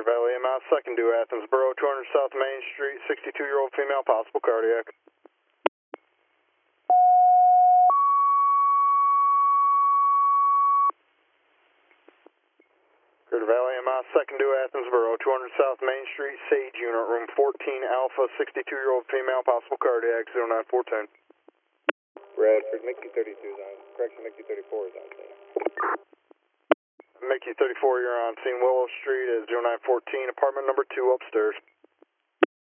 Valley MS, second due Athens Borough, 200 South Main Street, 62-year-old female, possible cardiac. Greater Valley MS, second due Athens Borough, 200 South Main Street, Sage Unit, room 14 Alpha, 62-year-old female, possible cardiac, 0914. Bradford, Mickey 32 is on, correction, Mickey 34 is on scene. Mickey 34, you're on scene, Willow Street is 0914, apartment number 2 upstairs.